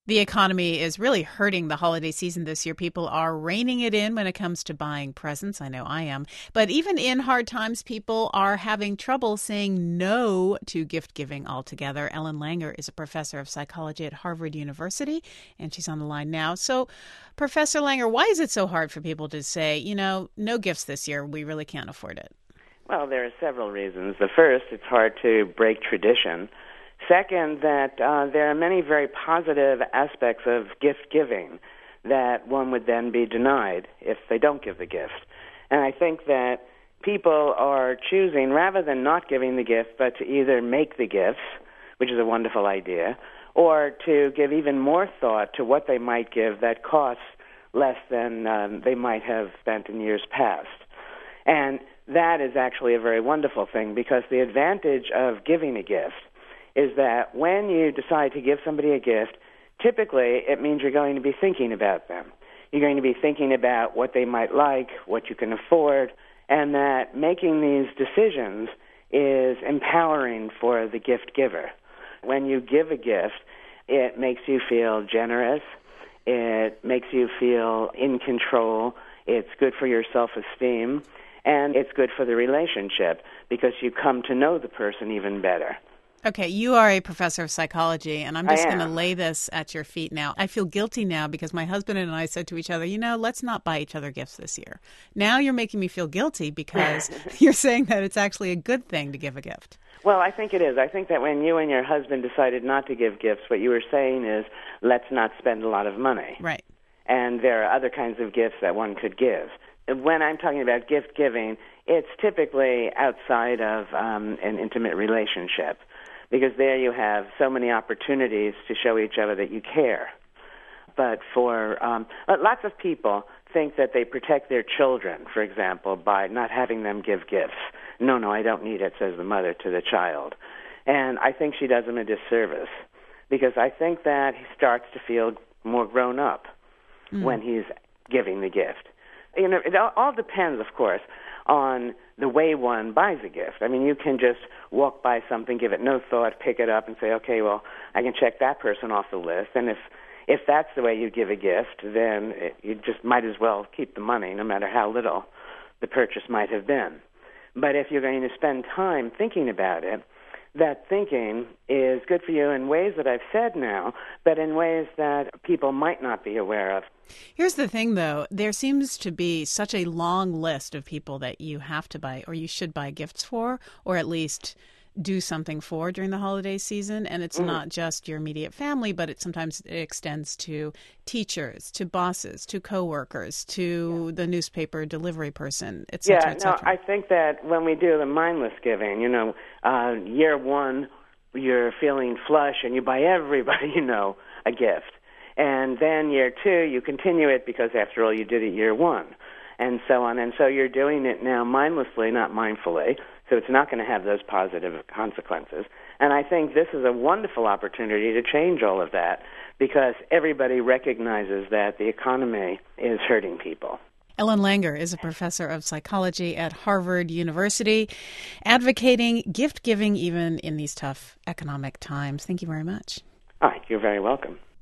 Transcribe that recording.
The economy is really hurting the holiday season this year. People are reining it in when it comes to buying presents. I know I am. But even in hard times, people are having trouble saying no to gift giving altogether. Ellen Langer is a professor of psychology at Harvard University, and she's on the line now. So, Professor Langer, why is it so hard for people to say, no gifts this year? We really can't afford it. Well, there are several reasons. The first, it's hard to break tradition. Second, that there are many very positive aspects of gift giving that one would then be denied if they don't give the gift. And I think that people are choosing, rather than not giving the gift, but to either make the gifts, which is a wonderful idea, or to give even more thought to what they might give that costs less than they might have spent in years past. And that is actually a very wonderful thing, because the advantage of giving a gift is that when you decide to give somebody a gift, typically it means you're going to be thinking about them. You're going to be thinking about what they might like, what you can afford, and that making these decisions is empowering for the gift giver. When you give a gift, it makes you feel generous. It makes you feel in control. It's good for your self-esteem, and it's good for the relationship because you come to know the person even better. Okay, you are a professor of psychology, and I'm just going to lay this at your feet now. I feel guilty now because my husband and I said to each other, let's not buy each other gifts this year. Now you're making me feel guilty because you're saying that it's actually a good thing to give a gift. Well, I think it is. I think that when you and your husband decided not to give gifts, what you were saying is, let's not spend a lot of money. Right. And there are other kinds of gifts that one could give. When I'm talking about gift giving, it's typically outside of an intimate relationship, because there you have so many opportunities to show each other that you care. But lots of people think that they protect their children, for example, by not having them give gifts. No, I don't need it, says the mother to the child. And I think she does him a disservice, because I think that he starts to feel more grown up when he's giving the gift. It all depends, of course, on the way one buys a gift. I mean, you can just walk by something, give it no thought, pick it up and say, okay, well, I can check that person off the list. And if that's the way you give a gift, then you just might as well keep the money, no matter how little the purchase might have been. But if you're going to spend time thinking about it, that thinking is good for you in ways that I've said now, but in ways that people might not be aware of. Here's the thing, though. There seems to be such a long list of people that you have to buy or you should buy gifts for, or at least do something for during the holiday season. And it's not just your immediate family, but it sometimes extends to teachers, to bosses, to coworkers, to the newspaper delivery person, et cetera, et cetera. I think that when we do the mindless giving, year one, you're feeling flush and you buy everybody, a gift. And then year two, you continue it because, after all, you did it year one, and so on. And so you're doing it now mindlessly, not mindfully, so it's not going to have those positive consequences. And I think this is a wonderful opportunity to change all of that, because everybody recognizes that the economy is hurting people. Ellen Langer is a professor of psychology at Harvard University, advocating gift giving even in these tough economic times. Thank you very much. All right, you're very welcome.